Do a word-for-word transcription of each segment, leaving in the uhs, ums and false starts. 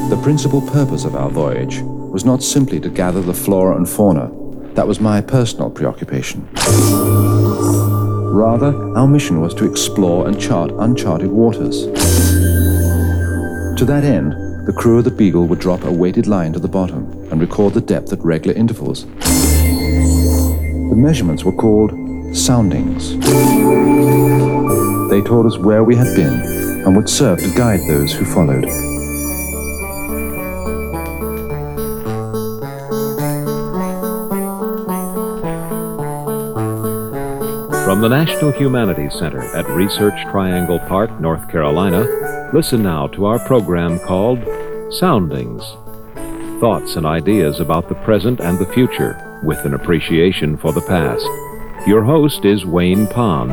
The principal purpose of our voyage was not simply to gather the flora and fauna. That was my personal preoccupation. Rather, our mission was to explore and chart uncharted waters. To that end, the crew of the Beagle would drop a weighted line to the bottom and record the depth at regular intervals. The measurements were called soundings. They told us where we had been and would serve to guide those who followed. From the National Humanities Center at Research Triangle Park, North Carolina, listen now to our program called Soundings. Thoughts and ideas about the present and the future, with an appreciation for the past. Your host is Wayne Pond.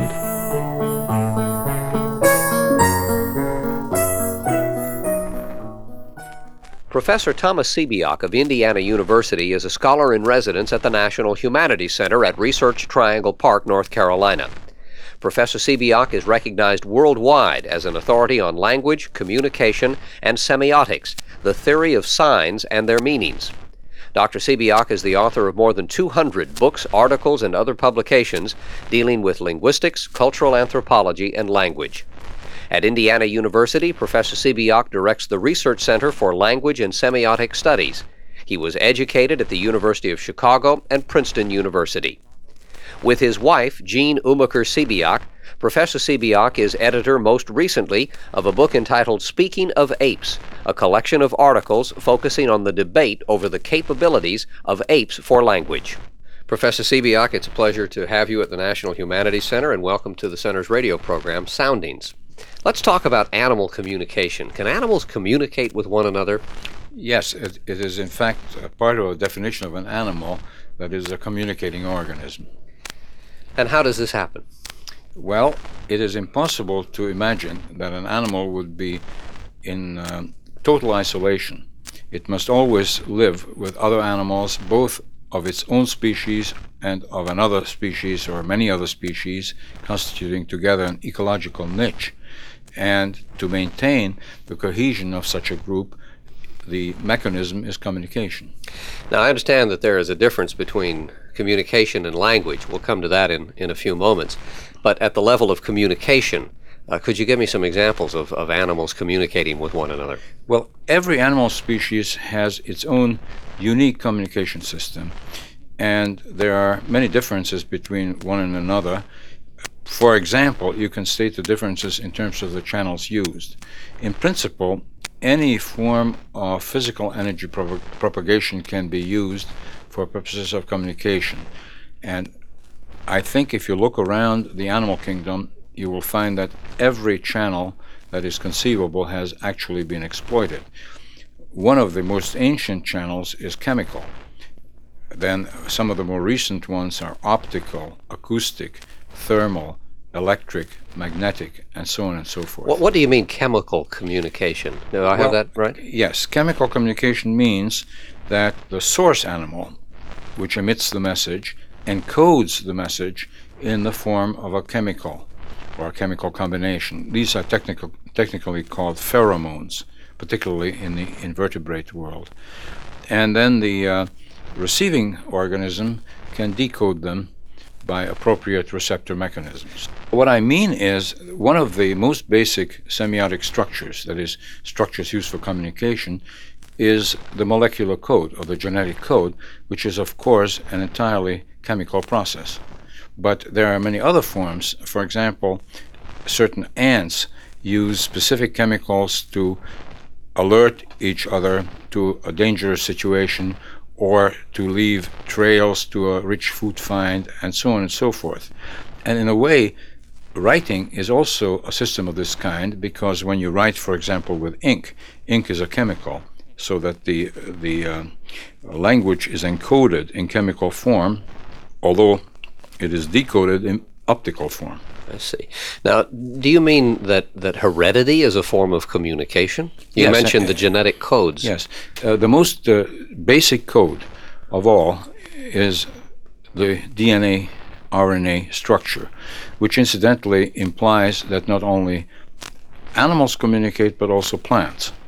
Professor Thomas Sebeok of Indiana University is a scholar in residence at the National Humanities Center at Research Triangle Park, North Carolina. Professor Sebeok is recognized worldwide as an authority on language, communication, and semiotics, the theory of signs and their meanings. Doctor Sebeok is the author of more than two hundred books, articles, and other publications dealing with linguistics, cultural anthropology, and language. At Indiana University, Professor Sebeok directs the Research Center for Language and Semiotic Studies. He was educated at the University of Chicago and Princeton University. With his wife, Jean Umaker Sebeok, Professor Sebeok is editor most recently of a book entitled Speaking of Apes, a collection of articles focusing on the debate over the capabilities of apes for language. Professor Sebeok, it's a pleasure to have you at the National Humanities Center, and welcome to the Center's radio program, Soundings. Let's talk about animal communication. Can animals communicate with one another? Yes, it, it is in fact a part of a definition of an animal that is a communicating organism. And how does this happen? Well, it is impossible to imagine that an animal would be in um, total isolation. It must always live with other animals, both of its own species and of another species or many other species, constituting together an ecological niche. And to maintain the cohesion of such a group, the mechanism is communication. Now, I understand that there is a difference between communication and language. We'll come to that in, in a few moments. But at the level of communication, uh, could you give me some examples of, of animals communicating with one another? Well, every animal species has its own unique communication system, and there are many differences between one and another. For example, you can state the differences in terms of the channels used. In principle, any form of physical energy prop- propagation can be used for purposes of communication. And I think if you look around the animal kingdom, you will find that every channel that is conceivable has actually been exploited. One of the most ancient channels is chemical. Then some of the more recent ones are optical, acoustic, thermal, electric, magnetic, and so on and so forth. What, what do you mean chemical communication? Do I have well, that right? Yes. Chemical communication means that the source animal, which emits the message, encodes the message in the form of a chemical or a chemical combination. These are technical, technically called pheromones, particularly in the invertebrate world. And then the uh, receiving organism can decode them by appropriate receptor mechanisms. What I mean is, one of the most basic semiotic structures, that is, structures used for communication, is the molecular code, or the genetic code, which is, of course, an entirely chemical process. But there are many other forms. For example, certain ants use specific chemicals to alert each other to a dangerous situation, or to leave trails to a rich food find, and so on and so forth. And in a way, writing is also a system of this kind, because when you write, for example, with ink, ink is a chemical, so that the, the uh, language is encoded in chemical form, although it is decoded in optical form. I see. Now, do you mean that, that heredity is a form of communication? You Yes, mentioned uh, the genetic codes. Yes. Uh, the most uh, basic code of all is the D N A R N A structure, which incidentally implies that not only animals communicate, but also plants.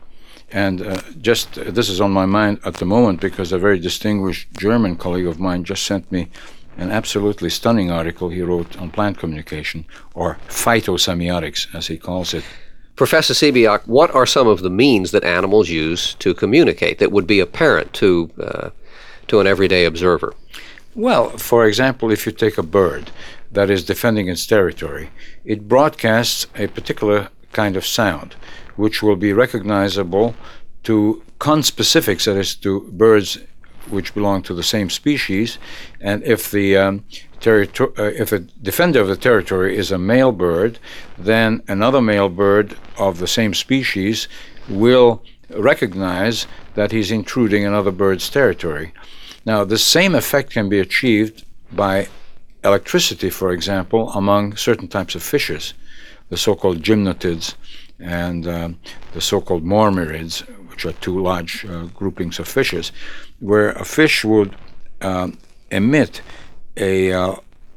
And uh, just uh, this is on my mind at the moment because a very distinguished German colleague of mine just sent me an absolutely stunning article he wrote on plant communication, or phytosemiotics, as he calls it. Professor Sibiak, what are some of the means that animals use to communicate that would be apparent to uh, to an everyday observer? Well, for example, if you take a bird that is defending its territory, it broadcasts a particular kind of sound, which will be recognizable to conspecifics, that is, to birds which belong to the same species. And if the um, territo- uh, if the defender of the territory is a male bird, then another male bird of the same species will recognize that he's intruding another bird's territory. Now, the same effect can be achieved by electricity, for example, among certain types of fishes, the so-called gymnotids and um, the so-called mormyrids, which are two large uh, groupings of fishes, where a fish would um, emit a uh,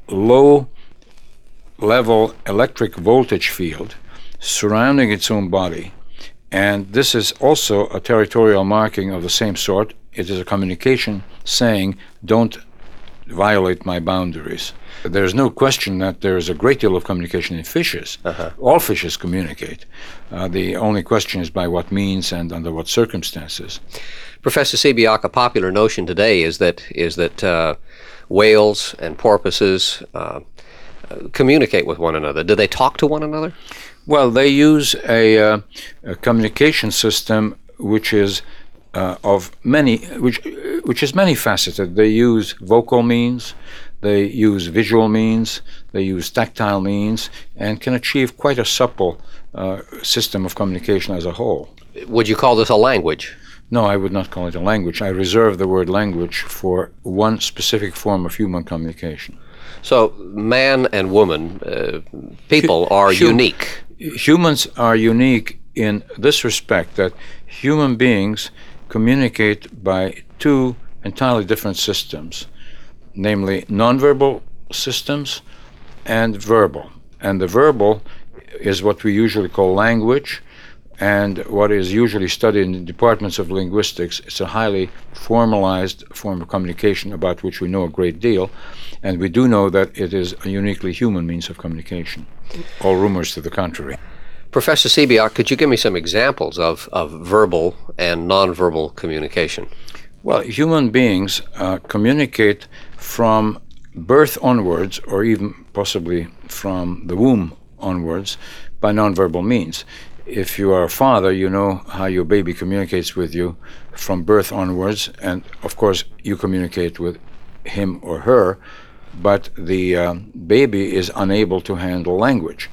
low-level electric voltage field surrounding its own body. And this is also a territorial marking of the same sort. It is a communication saying, don't violate my boundaries. There's no question that there is a great deal of communication in fishes. Uh-huh. All fishes communicate. Uh, the only question is by what means and under what circumstances. Professor Sibiak, a popular notion today is that is that uh, whales and porpoises uh, communicate with one another. Do they talk to one another? Well, they use a, uh, a communication system which is uh, of many, which which is many faceted. They use vocal means, they use visual means, they use tactile means, and can achieve quite a supple uh, system of communication as a whole. Would you call this a language? No, I would not call it a language. I reserve the word language for one specific form of human communication. So man and woman, uh, people are Hum- unique. Humans are unique in this respect, that human beings communicate by two entirely different systems, namely nonverbal systems and verbal. And the verbal is what we usually call language, and what is usually studied in the departments of linguistics. It's a highly formalized form of communication about which we know a great deal, and we do know that it is a uniquely human means of communication. All rumors to the contrary. Professor Sibiak, could you give me some examples of, of verbal and nonverbal communication? Well, human beings uh, communicate from birth onwards, or even possibly from the womb onwards, by nonverbal means. If you are a father, you know how your baby communicates with you from birth onwards, and of course you communicate with him or her, but the uh, baby is unable to handle language.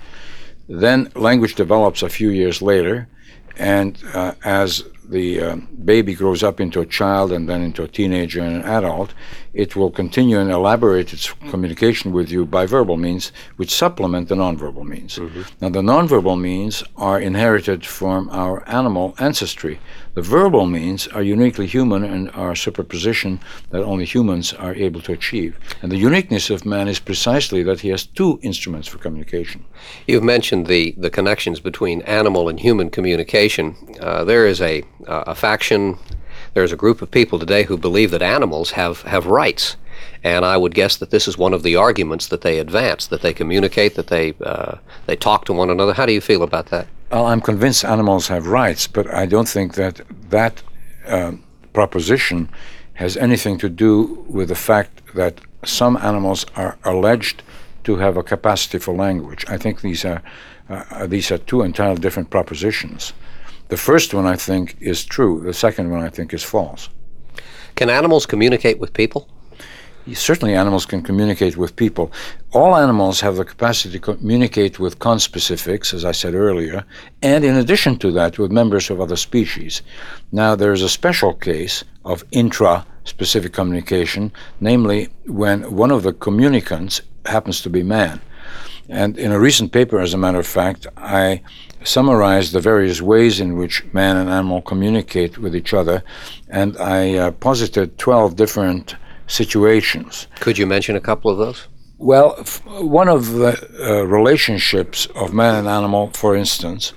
Then language develops a few years later, and uh, as the uh, baby grows up into a child and then into a teenager and an adult, it will continue and elaborate its communication with you by verbal means, which supplement the nonverbal means. Mm-hmm. Now, the nonverbal means are inherited from our animal ancestry. The verbal means are uniquely human and are a superposition that only humans are able to achieve. And the uniqueness of man is precisely that he has two instruments for communication. You've mentioned the, the connections between animal and human communication. Uh, there is a, uh, a faction, there's a group of people today who believe that animals have, have rights. And I would guess that this is one of the arguments that they advance, that they communicate, that they uh, they talk to one another. How do you feel about that? Well, I'm convinced animals have rights, but I don't think that that uh, proposition has anything to do with the fact that some animals are alleged to have a capacity for language. I think these are uh, these are two entirely different propositions. The first one, I think, is true. The second one, I think, is false. Can animals communicate with people? Certainly animals can communicate with people. All animals have the capacity to communicate with conspecifics, as I said earlier, and in addition to that, with members of other species. Now, there is a special case of intra-specific communication, namely when one of the communicants happens to be man. And in a recent paper, as a matter of fact, I summarized the various ways in which man and animal communicate with each other, and I uh, posited twelve different situations. Could you mention a couple of those? Well, f- one of the uh, relationships of man and animal, for instance,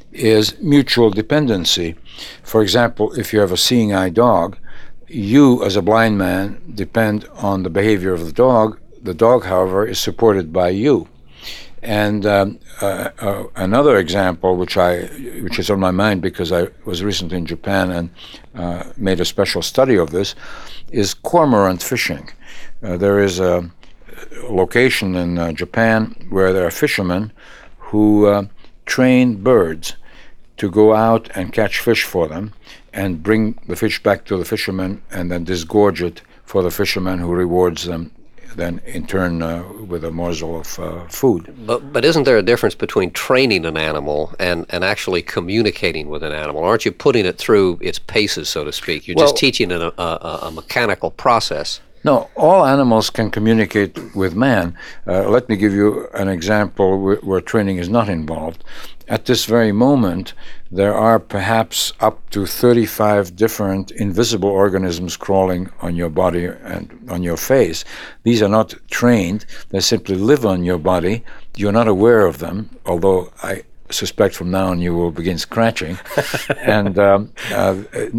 is mutual dependency. For example, if you have a seeing eye dog, you as a blind man depend on the behavior of the dog. The dog, however, is supported by you. And um, uh, uh, another example, which I, which is on my mind because I was recently in Japan and uh, made a special study of this, is cormorant fishing. Uh, there is a location in uh, Japan where there are fishermen who uh, train birds to go out and catch fish for them and bring the fish back to the fishermen and then disgorge it for the fisherman, who rewards them then in turn uh, with a morsel of uh, food. But but isn't there a difference between training an animal and, and actually communicating with an animal? Aren't you putting it through its paces, so to speak? You're Well, just teaching it a, a, a mechanical process. No, all animals can communicate with man. Uh, let me give you an example where, where training is not involved. At this very moment, there are perhaps up to thirty-five different invisible organisms crawling on your body and on your face. These are not trained. They simply live on your body. You're not aware of them, although I suspect from now on you will begin scratching. And um, uh,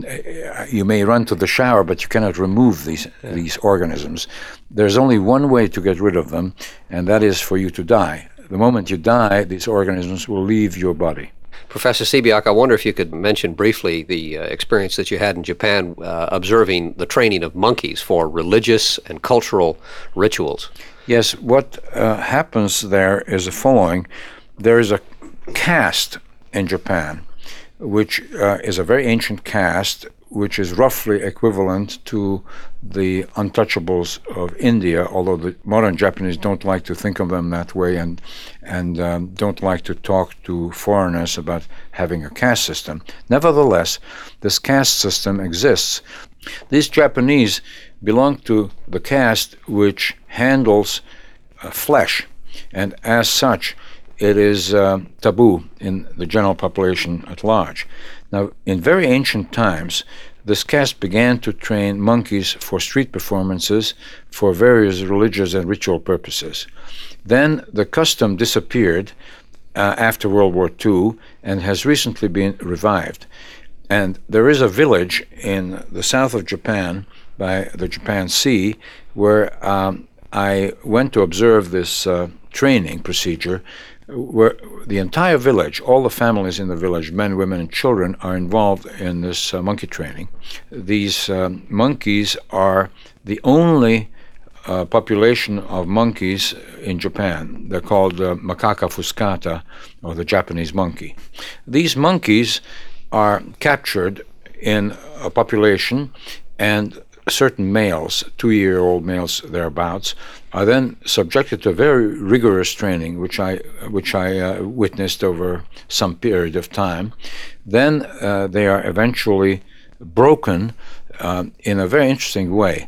you may run to the shower, but you cannot remove these, yeah. these organisms. There's only one way to get rid of them, and that is for you to die. The moment you die, these organisms will leave your body. Professor Siebiak, I wonder if you could mention briefly the uh, experience that you had in Japan uh, observing the training of monkeys for religious and cultural rituals. Yes, what uh, happens there is the following. There is a caste in Japan, which uh, is a very ancient caste, which is roughly equivalent to the untouchables of India, although the modern Japanese don't like to think of them that way and and um, don't like to talk to foreigners about having a caste system. Nevertheless, this caste system exists. These Japanese belong to the caste which handles uh, flesh, and as such, it is uh, taboo in the general population at large. Now, in very ancient times, this caste began to train monkeys for street performances for various religious and ritual purposes. Then the custom disappeared uh, after World War Two and has recently been revived. And there is a village in the south of Japan by the Japan Sea where um, I went to observe this uh, training procedure, where the entire village, all the families in the village, men, women, and children, are involved in this uh, monkey training. These um, monkeys are the only uh, population of monkeys in Japan. They're called uh, macaca fuscata, or the Japanese monkey. These monkeys are captured in a population, and certain males, two-year-old males thereabouts, are then subjected to very rigorous training, which I which I uh, witnessed over some period of time. Then uh, they are eventually broken uh, in a very interesting way.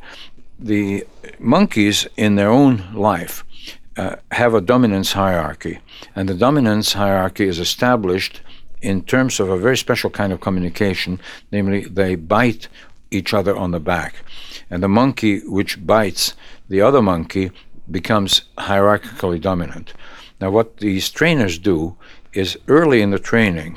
The monkeys, in their own life, uh, have a dominance hierarchy, and the dominance hierarchy is established in terms of a very special kind of communication, namely they bite each other on the back. And the monkey which bites the other monkey becomes hierarchically dominant. Now, what these trainers do is early in the training,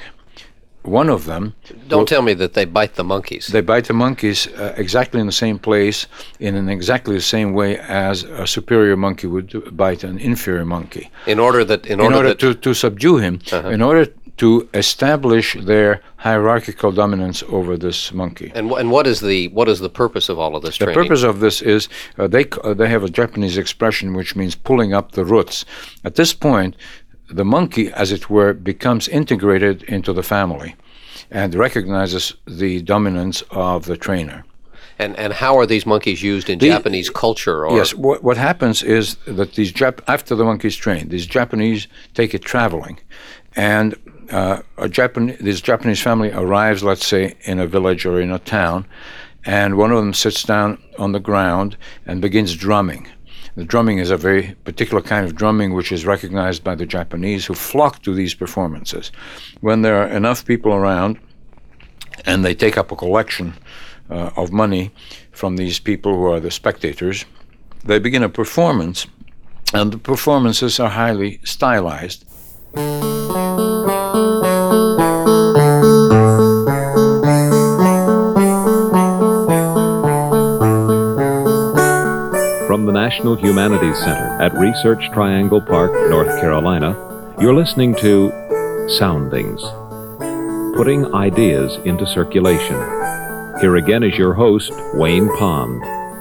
one of them... Don't will, tell me that they bite the monkeys. They bite the monkeys uh, exactly in the same place, in an exactly the same way as a superior monkey would do, bite an inferior monkey. In order that... In order, in order that, to, to subdue him, uh-huh. in order to establish their hierarchical dominance over this monkey. And, and what is the what is the purpose of all of this the training? The purpose of this is uh, they uh, they have a Japanese expression which means pulling up the roots. At this point, the monkey, as it were, becomes integrated into the family and recognizes the dominance of the trainer. And and how are these monkeys used in the, Japanese culture? Or? Yes, what, what happens is that these Jap- after the monkey's trained, these Japanese take it traveling, and uh, a Japan- this Japanese family arrives, let's say, in a village or in a town, and one of them sits down on the ground and begins drumming. The drumming is a very particular kind of drumming which is recognized by the Japanese, who flock to these performances. When there are enough people around and they take up a collection uh, of money from these people who are the spectators, they begin a performance, and the performances are highly stylized. National Humanities Center at Research Triangle Park, North Carolina, you're listening to Soundings, putting ideas into circulation. Here again is your host, Wayne Pond.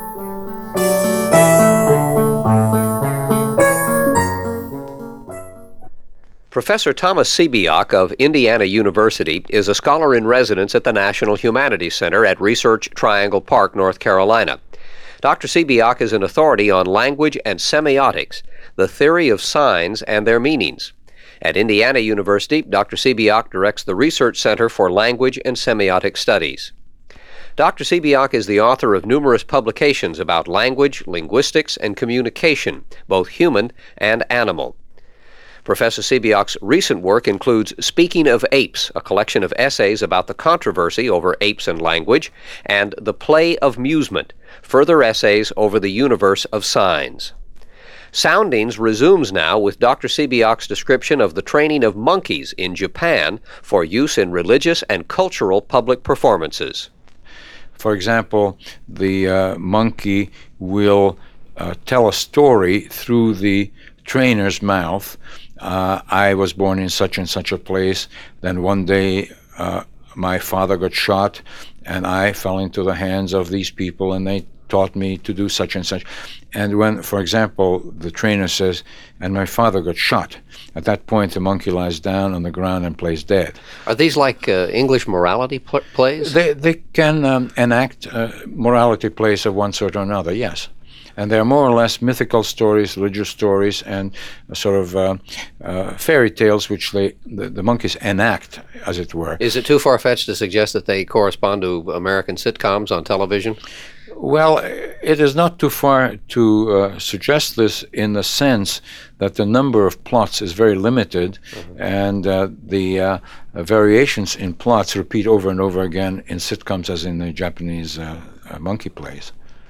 Professor Thomas Siebiak of Indiana University is a scholar in residence at the National Humanities Center at Research Triangle Park, North Carolina. Doctor Siebiak is an authority on language and semiotics, the theory of signs and their meanings. At Indiana University, Doctor Siebiak directs the Research Center for Language and Semiotic Studies. Doctor Siebiak is the author of numerous publications about language, linguistics, and communication, both human and animal. Professor Siebiak's recent work includes Speaking of Apes, a collection of essays about the controversy over apes and language, and The Play of Musement, further essays over the universe of signs. Soundings resumes now with Doctor Siebiak's description of the training of monkeys in Japan for use in religious and cultural public performances. For example, the uh, monkey will uh, tell a story through the trainer's mouth. Uh, I was born in such and such a place. Then one day uh, my father got shot, and I fell into the hands of these people, and they taught me to do such and such. And when, for example, the trainer says, and my father got shot, at that point the monkey lies down on the ground and plays dead. Are these like uh, English morality pl- plays? They, they can um, enact uh, morality plays of one sort or another, yes. And they're more or less mythical stories, religious stories, and sort of uh, uh, fairy tales which they, the, the monkeys enact, as it were. Is it too far-fetched to suggest that they correspond to American sitcoms on television? Well, it is not too far to uh, suggest this in the sense that the number of plots is very limited, mm-hmm. and uh, the uh, variations in plots repeat over and over again in sitcoms as in the Japanese uh, uh, monkey plays.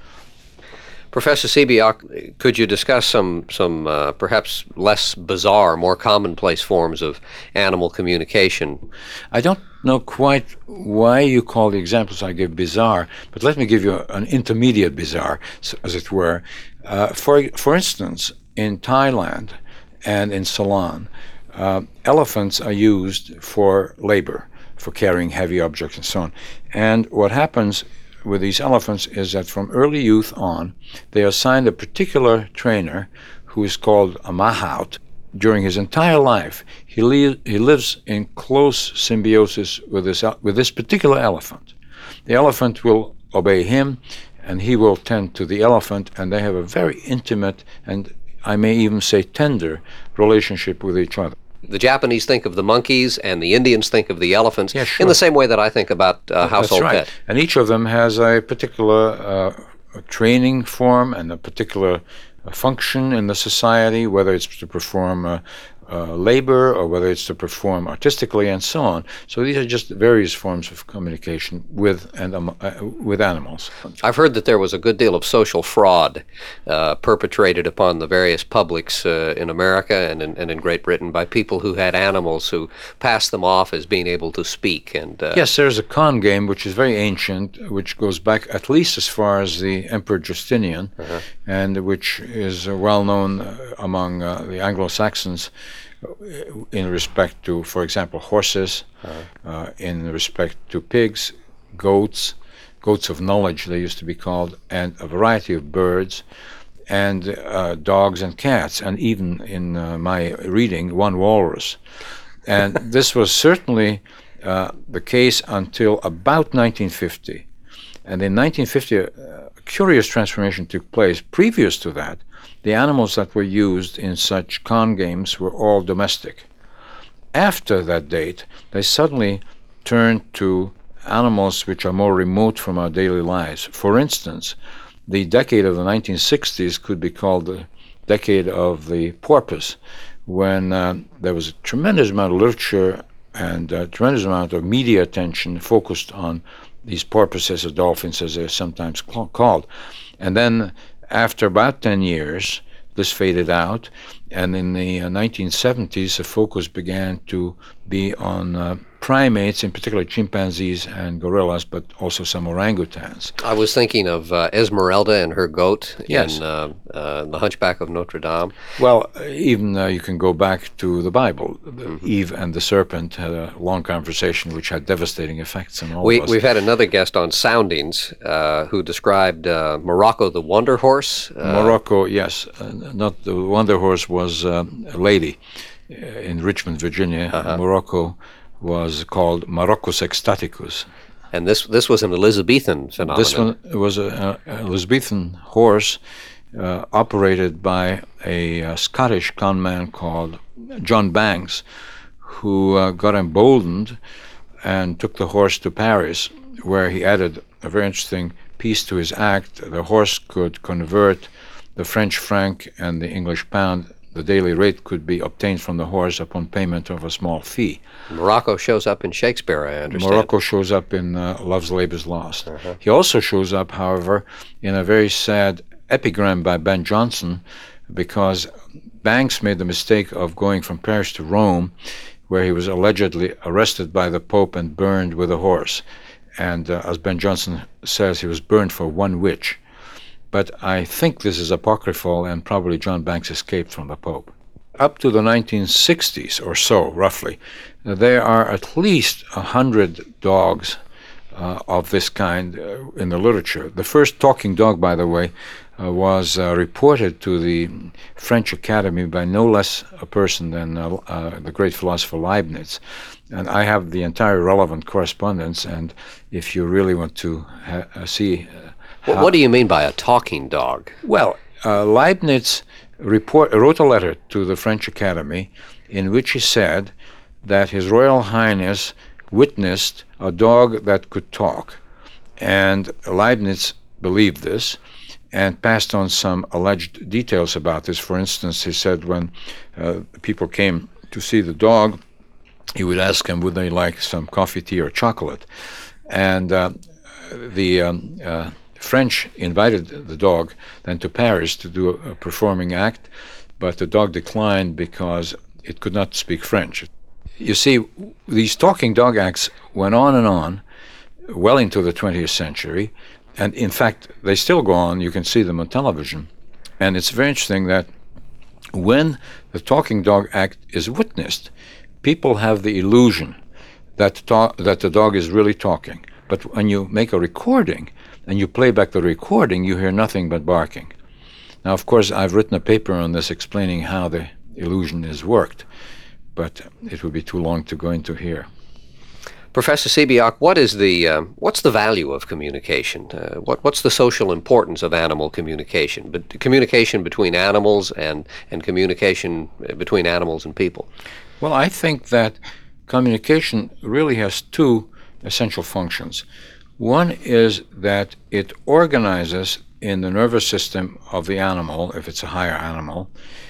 Professor Siebiak, could you discuss some some uh, perhaps less bizarre, more commonplace forms of animal communication? I don't know quite why you call the examples I give bizarre, but let me give you an intermediate bizarre, as it were. Uh, for for instance, in Thailand and in Ceylon, uh, elephants are used for labor, for carrying heavy objects and so on. And what happens with these elephants is that from early youth on, they are assigned a particular trainer who is called a mahout. During his entire life, he, li- he lives in close symbiosis with this, with this particular elephant. The elephant will obey him, and he will tend to the elephant, and they have a very intimate and, I may even say, tender relationship with each other. The Japanese think of the monkeys, and the Indians think of the elephants, yeah, sure. in the same way that I think about uh, household That's right. pet. And each of them has a particular uh, training form and a particular uh, function in the society, whether it's to perform uh, uh, labor or whether it's to perform artistically and so on. So these are just various forms of communication with and um, uh, with animals. I've heard that there was a good deal of social fraud uh, perpetrated upon the various publics uh, in America and in, and in Great Britain by people who had animals who passed them off as being able to speak. And uh, yes, there's a con game which is very ancient, which goes back at least as far as the Emperor Justinian, uh-huh. and which is uh, well known uh, among uh, the Anglo-Saxons in respect to, for example, horses, uh-huh. uh, in respect to pigs, goats, goats of knowledge they used to be called, and a variety of birds, and uh, dogs and cats, and even in uh, my reading, one walrus. And this was certainly uh, the case until about nineteen fifty. And in nineteen fifty, a curious transformation took place. Previous to that, the animals that were used in such con games were all domestic. After that date, they suddenly turned to animals which are more remote from our daily lives. For instance, the decade of the nineteen sixties could be called the decade of the porpoise, when uh, there was a tremendous amount of literature and a tremendous amount of media attention focused on these porpoises, or dolphins as they're sometimes cl- called. And then after about ten years, this faded out, and in the uh, nineteen seventies, the focus began to be on uh, primates, in particular chimpanzees and gorillas, but also some orangutans. I was thinking of uh, Esmeralda and her goat Yes. in uh, uh, The Hunchback of Notre Dame. Well, uh, even uh, you can go back to the Bible. Mm-hmm. Eve and the serpent had a long conversation which had devastating effects on all We, of us. we've had another guest on Soundings uh, who described uh, Morocco the Wonder Horse. Uh, Morocco, yes. Uh, not the Wonder Horse was uh, a lady uh, in Richmond, Virginia. Uh-huh. Morocco was called Maroccus ecstaticus. And this this was an Elizabethan phenomenon. This one was a, a Elizabethan horse uh, operated by a, a Scottish conman called John Banks, who uh, got emboldened and took the horse to Paris, where he added a very interesting piece to his act. The horse could convert the French franc and the English pound. The daily rate could be obtained from the horse upon payment of a small fee. Morocco shows up in Shakespeare, I understand. Morocco shows up in uh, Love's Labour's Lost. Uh-huh. He also shows up, however, in a very sad epigram by Ben Jonson, because Banks made the mistake of going from Paris to Rome, where he was allegedly arrested by the Pope and burned with a horse. And uh, as Ben Jonson says, he was burned for one witch. But I think this is apocryphal, and probably John Banks escaped from the Pope. Up to the nineteen sixties or so, roughly, there are at least a hundred dogs uh, of this kind uh, in the literature. The first talking dog, by the way, uh, was uh, reported to the French Academy by no less a person than uh, uh, the great philosopher Leibniz. And I have the entire relevant correspondence, and if you really want to ha- uh, see... Uh, Well, what do you mean by a talking dog? Well, uh, Leibniz report, wrote a letter to the French Academy in which he said that His Royal Highness witnessed a dog that could talk. And Leibniz believed this and passed on some alleged details about this. For instance, he said when uh, people came to see the dog, he would ask them would they like some coffee, tea, or chocolate. And uh, the... Um, uh, French invited the dog then to Paris to do a, a performing act, but the dog declined because it could not speak French. You see, these talking dog acts went on and on well into the twentieth century, and in fact, they still go on. You can see them on television. And it's very interesting that when the talking dog act is witnessed, people have the illusion that, to- that the dog is really talking. But when you make a recording, and you play back the recording, you hear nothing but barking. Now, of course, I've written a paper on this explaining how the illusion is worked, but it would be too long to go into here. Professor Sibiak, what is the uh, what's the value of communication? Uh, what what's the social importance of animal communication? But communication between animals and and communication between animals and people. Well, I think that communication really has two essential functions. One is that it organizes in the nervous system of the animal, if it's a higher animal,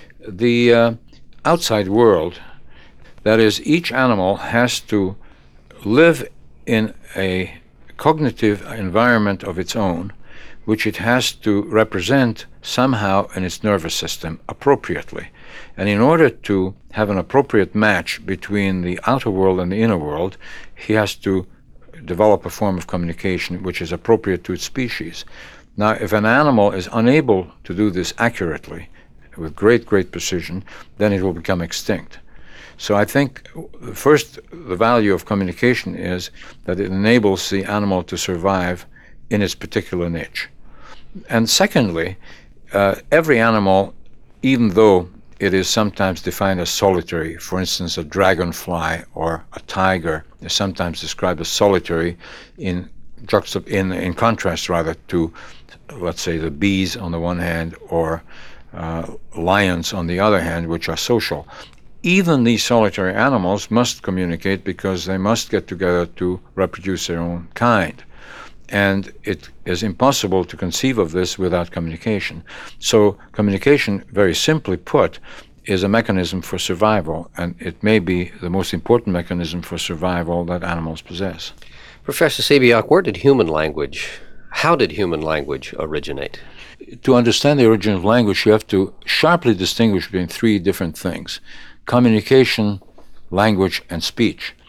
the uh, outside world. That is, each animal has to live in a cognitive environment of its own, which it has to represent somehow in its nervous system appropriately. And in order to have an appropriate match between the outer world and the inner world, he has to develop a form of communication which is appropriate to its species. Now, if an animal is unable to do this accurately, with great, great precision, then it will become extinct. So I think, first, the value of communication is that it enables the animal to survive in its particular niche. And secondly, uh, every animal, even though it is sometimes defined as solitary, for instance, a dragonfly or a tiger is sometimes described as solitary in juxtap- in, in contrast rather to, let's say, the bees on the one hand or uh, lions on the other hand, which are social. Even these solitary animals must communicate because they must get together to reproduce their own kind. And it is impossible to conceive of this without communication. So communication, very simply put, is a mechanism for survival, and it may be the most important mechanism for survival that animals possess. Professor Sibiak, where did human language, how did human language originate? To understand the origin of language, you have to sharply distinguish between three different things: communication, language, and speech.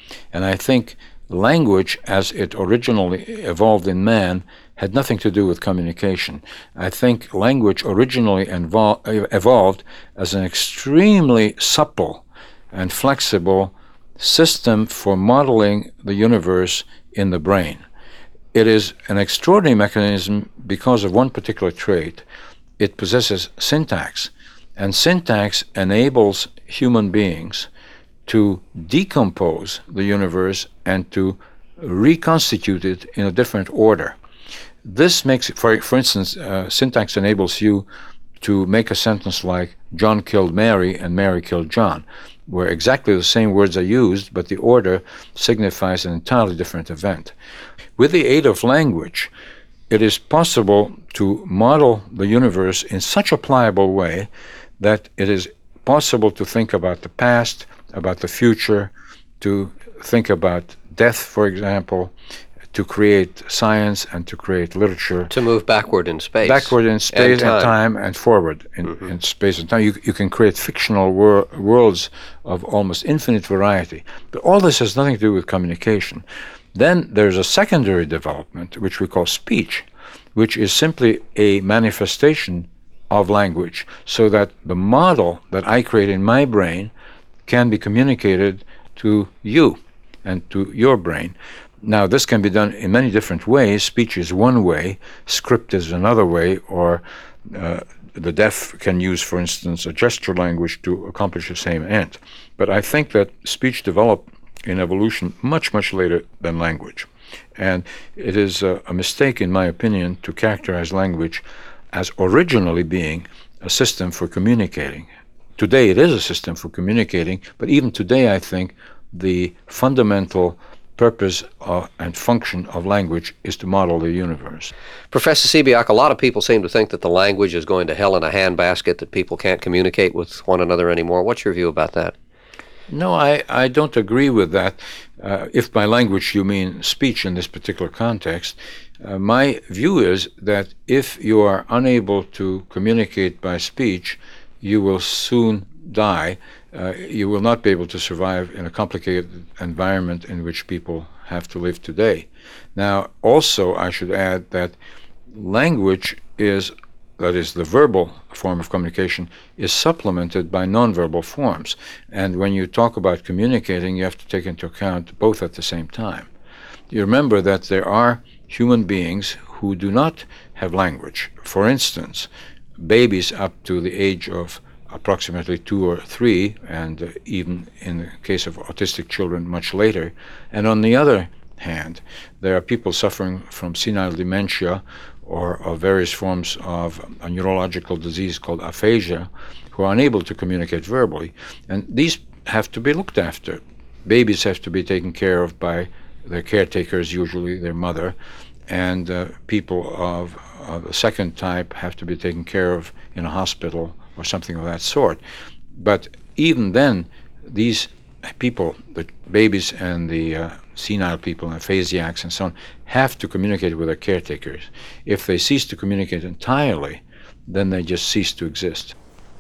And I think language, as it originally evolved in man, had nothing to do with communication. I think language originally evol- evolved as an extremely supple and flexible system for modeling the universe in the brain. It is an extraordinary mechanism because of one particular trait. It possesses syntax, and syntax enables human beings to decompose the universe and to reconstitute it in a different order. This makes, for, for instance, uh, syntax enables you to make a sentence like, John killed Mary and Mary killed John, where exactly the same words are used, but the order signifies an entirely different event. With the aid of language, it is possible to model the universe in such a pliable way that it is possible to think about the past, about the future, to think about death, for example, to create science and to create literature. To move backward in space. Backward in space and time, and, time, and forward in, mm-hmm. in space and time. You, you can create fictional wor- worlds of almost infinite variety. But all this has nothing to do with communication. Then there's a secondary development, which we call speech, which is simply a manifestation of language, so that the model that I create in my brain can be communicated to you and to your brain. Now, this can be done in many different ways. Speech is one way, script is another way, or uh, the deaf can use, for instance, a gesture language to accomplish the same end. But I think that speech developed in evolution much, much later than language. And it is a, a mistake, in my opinion, to characterize language as originally being a system for communicating. Today it is a system for communicating, but even today I think the fundamental purpose uh, and function of language is to model the universe. Professor Sibiak, a lot of people seem to think that the language is going to hell in a handbasket, that people can't communicate with one another anymore. What's your view about that? No, I, I don't agree with that. Uh, if by language you mean speech in this particular context, uh, my view is that if you are unable to communicate by speech, you will soon die. Uh, you will not be able to survive in a complicated environment in which people have to live today. Now, also, I should add that language is, that is, the verbal form of communication, is supplemented by nonverbal forms. And when you talk about communicating, you have to take into account both at the same time. You remember that there are human beings who do not have language. For instance, babies up to the age of approximately two or three, and uh, even in the case of autistic children much later. And on the other hand, there are people suffering from senile dementia or of various forms of a neurological disease called aphasia, who are unable to communicate verbally. And these have to be looked after. Babies have to be taken care of by their caretakers, usually their mother, and uh, people of, of the second type have to be taken care of in a hospital or something of that sort. But even then, these people, the babies and the uh, senile people and aphasiacs and so on, have to communicate with their caretakers. If they cease to communicate entirely, then they just cease to exist.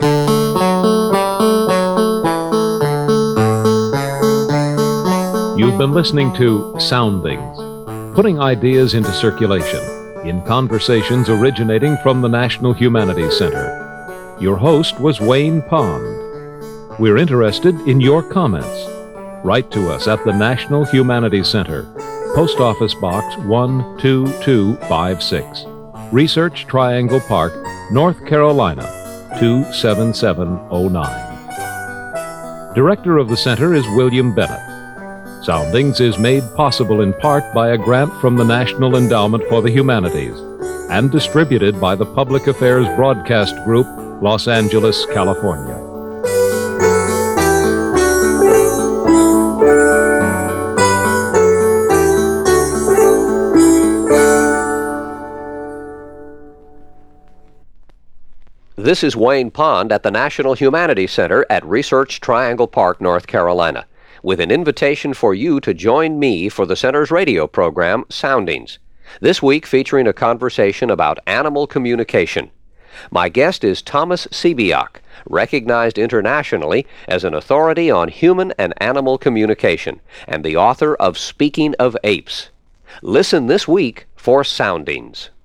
You've been listening to Soundings, putting ideas into circulation in conversations originating from the National Humanities Center. Your host was Wayne Pond. We're interested in your comments. Write to us at the National Humanities Center, Post Office Box one two two five six, Research Triangle Park, North Carolina, two seven seven oh nine. Director of the center is William Bennett. Soundings is made possible in part by a grant from the National Endowment for the Humanities and distributed by the Public Affairs Broadcast Group, Los Angeles, California. This is Wayne Pond at the National Humanities Center at Research Triangle Park, North Carolina, with an invitation for you to join me for the center's radio program, Soundings, this week featuring a conversation about animal communication. My guest is Thomas Sibiak, recognized internationally as an authority on human and animal communication, and the author of Speaking of Apes. Listen this week for Soundings.